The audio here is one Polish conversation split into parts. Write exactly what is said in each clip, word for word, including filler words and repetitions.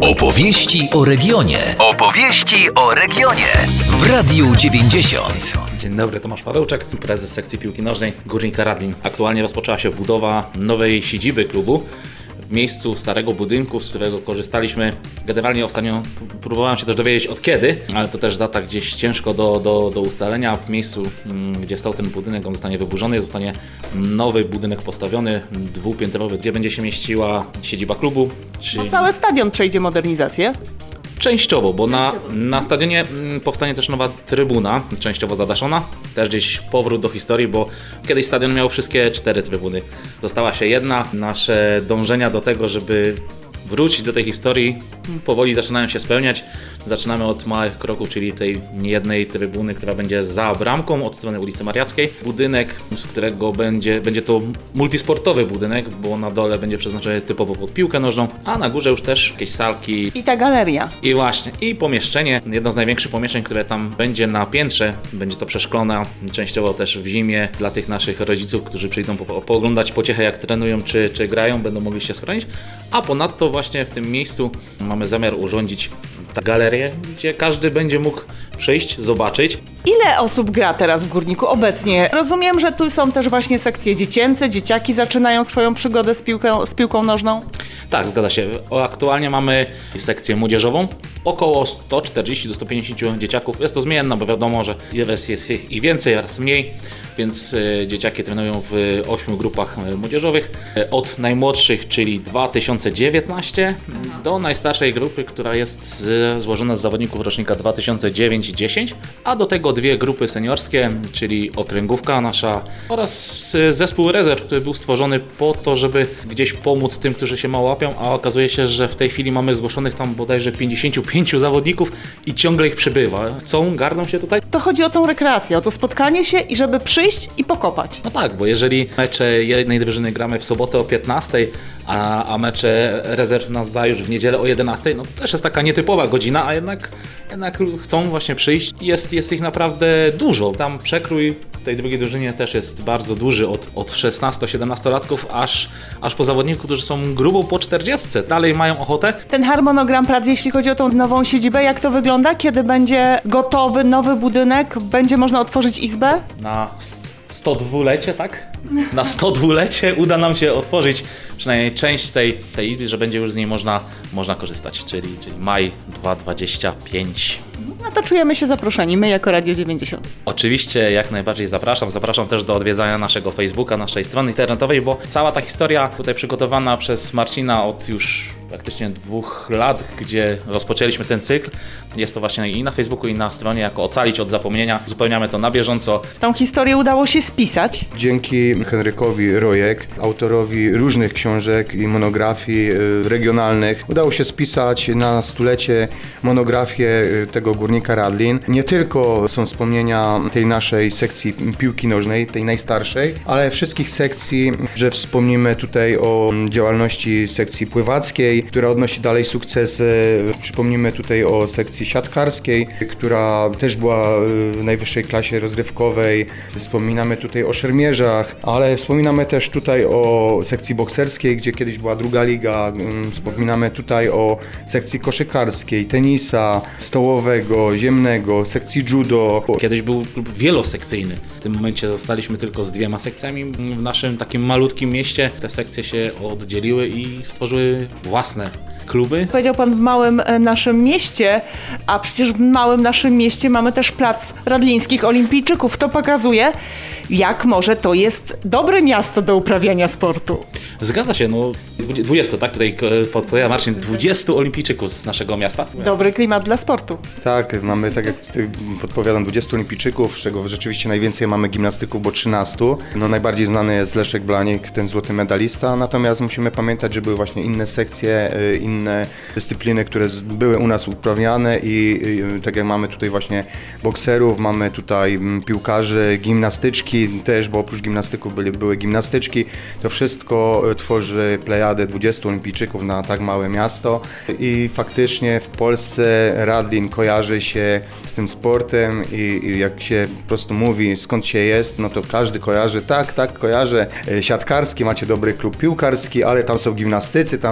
Opowieści o regionie. Opowieści o regionie. W Radiu dziewięćdziesiąt. Dzień dobry, Tomasz Pawełczak, prezes sekcji piłki nożnej Górnika Radlin. Aktualnie rozpoczęła się budowa nowej siedziby klubu w miejscu starego budynku, z którego korzystaliśmy. Generalnie ostatnio próbowałem się też dowiedzieć od kiedy, ale to też data gdzieś ciężko do, do, do ustalenia. W miejscu, gdzie stał ten budynek, on zostanie wyburzony, zostanie nowy budynek postawiony, dwupiętrowy, gdzie będzie się mieściła siedziba klubu. Czyli... No cały stadion przejdzie modernizację. Częściowo, bo na, na stadionie powstanie też nowa trybuna, częściowo zadaszona. Też gdzieś powrót do historii, bo kiedyś stadion miał wszystkie cztery trybuny. Została się jedna. Nasze dążenia do tego, żeby wrócić do tej historii, powoli zaczynają się spełniać. Zaczynamy od małych kroków, czyli tej niejednej trybuny, która będzie za bramką od strony ulicy Mariackiej. Budynek, z którego będzie, będzie to multisportowy budynek, bo na dole będzie przeznaczony typowo pod piłkę nożną, a na górze już też jakieś salki. I ta galeria. I właśnie, i pomieszczenie, jedno z największych pomieszczeń, które tam będzie na piętrze. Będzie to przeszklone, częściowo też w zimie dla tych naszych rodziców, którzy przyjdą po, pooglądać pociechę, jak trenują czy, czy grają, będą mogli się schronić. A ponadto właśnie w tym miejscu mamy zamiar urządzić galerię, gdzie każdy będzie mógł przyjść, zobaczyć. Ile osób gra teraz w Górniku obecnie? Rozumiem, że tu są też właśnie sekcje dziecięce, dzieciaki zaczynają swoją przygodę z piłką, z piłką nożną? Tak, zgadza się. Aktualnie mamy sekcję młodzieżową. Około sto czterdzieści do stu pięćdziesięciu dzieciaków. Jest to zmienne, bo wiadomo, że raz jest ich więcej, raz mniej, więc dzieciaki trenują w ośmiu grupach młodzieżowych. Od najmłodszych, czyli dwa tysiące dziewiętnaście, do najstarszej grupy, która jest z, złożona z zawodników rocznika dwa tysiące dziewięć i dziesięć, a do tego dwie grupy seniorskie, czyli okręgówka nasza oraz zespół rezerw, który był stworzony po to, żeby gdzieś pomóc tym, którzy się mało łapią, a okazuje się, że w tej chwili mamy zgłoszonych tam bodajże pięćdziesięciu pięciu zawodników i ciągle ich przybywa. Chcą, garną się tutaj? To chodzi o tą rekreację, o to spotkanie się i żeby przyjść i pokopać. No tak, bo jeżeli mecze jednej drużyny gramy w sobotę o piętnastej, a, a mecze rezerw nas za już w niedzielę o jedenastej, no to też jest taka nietypowa godzina, a jednak, jednak chcą właśnie przyjść. Jest, jest ich naprawdę dużo. Tam przekrój w tej drugiej drużynie też jest bardzo duży, od, od szesnasto-siedemnastolatków aż, aż po zawodników, którzy są grubo po czterdziestce. Dalej mają ochotę. Ten harmonogram prac, jeśli chodzi o tą nową siedzibę, jak to wygląda? Kiedy będzie gotowy nowy budynek? Będzie można otworzyć izbę? Na sto dwulecie, tak? Na sto dwulecie uda nam się otworzyć przynajmniej część tej, tej izby, że będzie już z niej można, można korzystać, czyli, czyli maj dwa tysiące dwudziesty piąty. No to czujemy się zaproszeni, my jako Radio dziewięćdziesiąt. Oczywiście, jak najbardziej zapraszam. Zapraszam też do odwiedzania naszego Facebooka, naszej strony internetowej, bo cała ta historia tutaj przygotowana przez Marcina od już praktycznie dwóch lat, gdzie rozpoczęliśmy ten cykl. Jest to właśnie i na Facebooku, i na stronie jako Ocalić od zapomnienia. Uzupełniamy to na bieżąco. Tą historię udało się spisać. Dzięki Henrykowi Rojek, autorowi różnych książek i monografii regionalnych, udało się spisać na stulecie monografię tego Górnika Radlin. Nie tylko są wspomnienia tej naszej sekcji piłki nożnej, tej najstarszej, ale wszystkich sekcji, że wspomnimy tutaj o działalności sekcji pływackiej, która odnosi dalej sukcesy. Przypomnimy tutaj o sekcji siatkarskiej, która też była w najwyższej klasie rozgrywkowej. Wspominamy tutaj o szermierzach, ale wspominamy też tutaj o sekcji bokserskiej, gdzie kiedyś była druga liga. Wspominamy tutaj o sekcji koszykarskiej, tenisa, stołowego, ziemnego, sekcji judo. Kiedyś był klub wielosekcyjny. W tym momencie zostaliśmy tylko z dwiema sekcjami. W naszym takim malutkim mieście te sekcje się oddzieliły i stworzyły własne kluby. Powiedział pan w małym naszym mieście, a przecież w małym naszym mieście mamy też plac radlińskich olimpijczyków. To pokazuje, jak może to jest dobre miasto do uprawiania sportu. Zgadza się, no dwudziestu, tak? Tutaj podpowiada Marcin, dwudziestu olimpijczyków z naszego miasta. Dobry klimat dla sportu. Tak, mamy, tak jak podpowiadam, dwudziestu olimpijczyków, z czego rzeczywiście najwięcej mamy gimnastyków, bo trzynastu. No najbardziej znany jest Leszek Blanik, ten złoty medalista, natomiast musimy pamiętać, że były właśnie inne sekcje, inne dyscypliny, które były u nas uprawiane i, i tak jak mamy tutaj właśnie bokserów, mamy tutaj piłkarzy, gimnastyczki też, bo oprócz gimnastyków były, były gimnastyczki. To wszystko tworzy plejadę dwudziestu olimpijczyków na tak małe miasto i faktycznie w Polsce Radlin kojarzy się z tym sportem i, i jak się po prostu mówi, skąd się jest, no to każdy kojarzy, tak, tak, kojarzę siatkarski, macie dobry klub piłkarski, ale tam są gimnastycy, tam są właśnie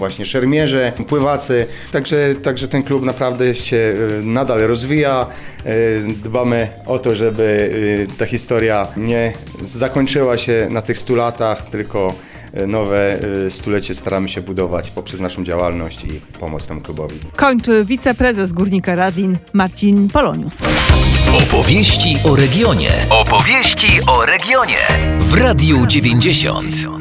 właśnie szermierze, pływacy. Także, także ten klub naprawdę się nadal rozwija. Dbamy o to, żeby ta historia nie zakończyła się na tych stu latach, tylko nowe stulecie staramy się budować poprzez naszą działalność i pomoc temu klubowi. Kończy wiceprezes Górnika Radlin Marcin Polonius. Opowieści o regionie. Opowieści o regionie w Radiu dziewięćdziesiąt.